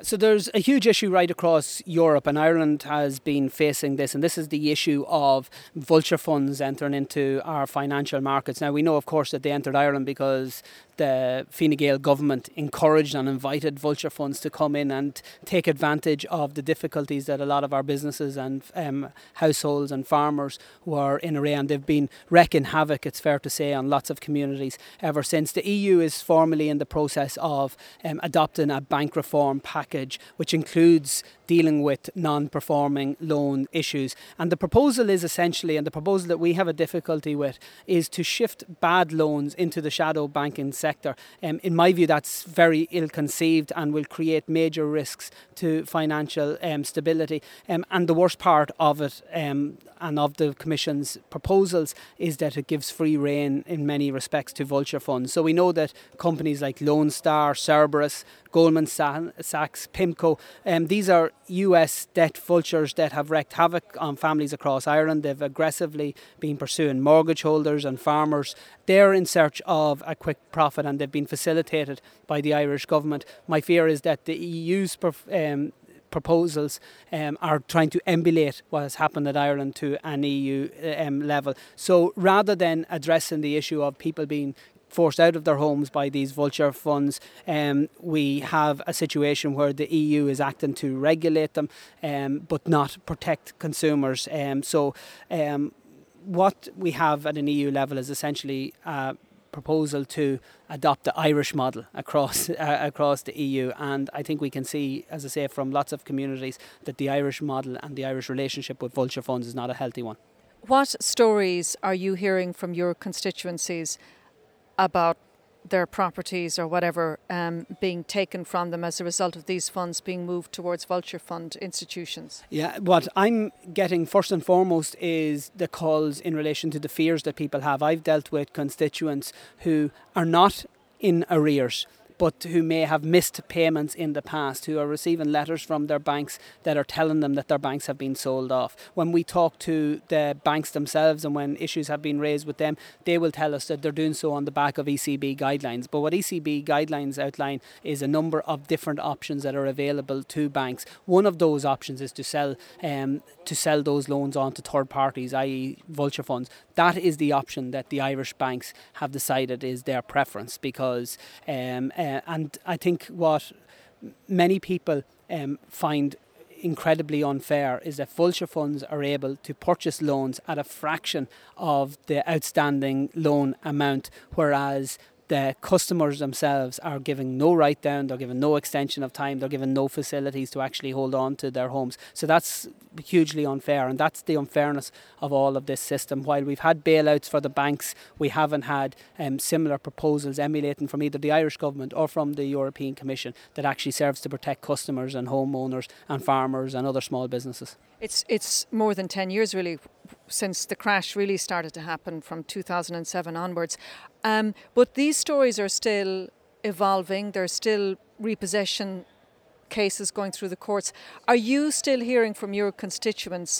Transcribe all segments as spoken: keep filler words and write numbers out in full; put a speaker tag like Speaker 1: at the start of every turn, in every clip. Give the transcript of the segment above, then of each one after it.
Speaker 1: so there's a huge issue right across Europe, and Ireland has been facing this, and this is the issue of vulture funds entering into our financial markets. Now, we know, of course, that they entered Ireland because the Fine Gael government encouraged and invited vulture funds to come in and take advantage of the difficulties that a lot of our businesses and um, households and farmers who are in array, and they've been wreaking havoc, it's fair to say, on lots of communities ever since. The E U is formally in the process of um, adopting a bank reform package, which includes dealing with non-performing loan issues. And the proposal is essentially, and the proposal that we have a difficulty with, is to shift bad loans into the shadow banking sector. Um, in my view, that's very ill-conceived and will create major risks to financial um, stability. Um, and the worst part of it, um, and of the Commission's proposals, is that it gives free rein in many respects to vulture funds. So we know that companies like Lone Star, Cerberus, Goldman Sachs, PIMCO, um, these are U S debt vultures that have wreaked havoc on families across Ireland. They've aggressively been pursuing mortgage holders and farmers. They're in search of a quick profit, and they've been facilitated by the Irish government. My fear is that the E U's um, proposals um, are trying to emulate what has happened at Ireland to an E U um, level. So rather than addressing the issue of people being forced out of their homes by these vulture funds, um, we have a situation where the E U is acting to regulate them, um, but not protect consumers. Um, so um, what we have at an E U level is essentially a proposal to adopt the Irish model across uh, across the E U, and I think we can see, as I say, from lots of communities that the Irish model and the Irish relationship with vulture funds is not a healthy one.
Speaker 2: What stories are you hearing from your constituencies about their properties or whatever um, being taken from them as a result of these funds being moved towards vulture fund institutions?
Speaker 1: Yeah, what I'm getting first and foremost is the calls in relation to the fears that people have. I've dealt with constituents who are not in arrears, but who may have missed payments in the past, who are receiving letters from their banks that are telling them that their banks have been sold off. When we talk to the banks themselves and when issues have been raised with them, they will tell us that they're doing so on the back of E C B guidelines. But what E C B guidelines outline is a number of different options that are available to banks. One of those options is to sell um, to sell those loans on to third parties, that is vulture funds. That is the option that the Irish banks have decided is their preference, because um, uh, and I think what many people um, find incredibly unfair is that vulture funds are able to purchase loans at a fraction of the outstanding loan amount, whereas the customers themselves are given no write down, they're given no extension of time, they're given no facilities to actually hold on to their homes. So that's hugely unfair, and that's the unfairness of all of this system. While we've had bailouts for the banks, we haven't had um, similar proposals emulating from either the Irish government or from the European Commission that actually serves to protect customers and homeowners and farmers and other small businesses.
Speaker 2: It's it's more than ten years really since the crash really started to happen from two thousand seven onwards. Um, but these stories are still evolving. There's still repossession cases going through the courts. Are you still hearing from your constituents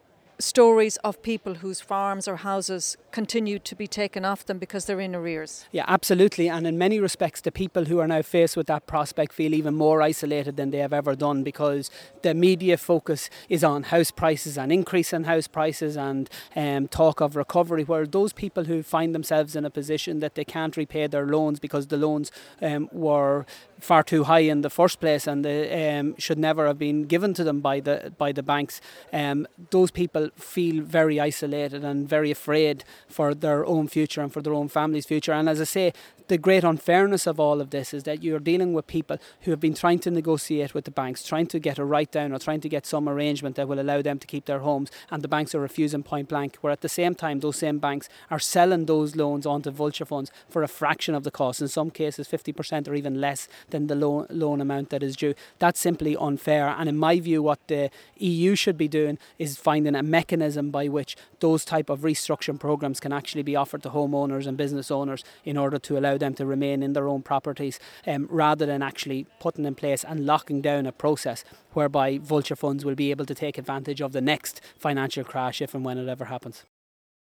Speaker 2: stories of people whose farms or houses continue to be taken off them because they're in arrears?
Speaker 1: Yeah, absolutely. And in many respects, the people who are now faced with that prospect feel even more isolated than they have ever done, because the media focus is on house prices and increase in house prices and um, talk of recovery, where those people who find themselves in a position that they can't repay their loans because the loans um, were far too high in the first place and they um, should never have been given to them by the by the banks. Um, those people feel very isolated and very afraid for their own future and for their own family's future. And as I say, the great unfairness of all of this is that you're dealing with people who have been trying to negotiate with the banks, trying to get a write down or trying to get some arrangement that will allow them to keep their homes, and the banks are refusing point blank, where at the same time those same banks are selling those loans onto vulture funds for a fraction of the cost, in some cases fifty percent or even less than the loan, loan amount that is due. That's simply unfair, and in my view what the E U should be doing is finding a mechanism by which those type of restructuring programs can actually be offered to homeowners and business owners in order to allow them to remain in their own properties, um, rather than actually putting in place and locking down a process whereby vulture funds will be able to take advantage of the next financial crash if and when it ever happens.